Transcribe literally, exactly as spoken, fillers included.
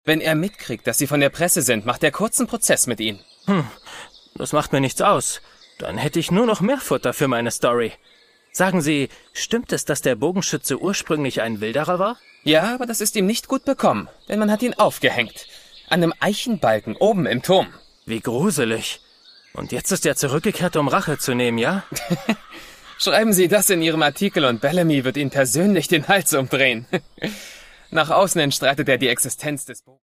Wenn er mitkriegt, dass Sie von der Presse sind, macht er kurzen Prozess mit Ihnen. Hm, das macht mir nichts aus. Dann hätte ich nur noch mehr Futter für meine Story. Sagen Sie, stimmt es, dass der Bogenschütze ursprünglich ein Wilderer war? Ja, aber das ist ihm nicht gut bekommen, denn man hat ihn aufgehängt. An einem Eichenbalken oben im Turm. Wie gruselig. Und jetzt ist er zurückgekehrt, um Rache zu nehmen, ja? Schreiben Sie das in Ihrem Artikel und Bellamy wird Ihnen persönlich den Hals umdrehen. Nach außen hin streitet er die Existenz des Bogens.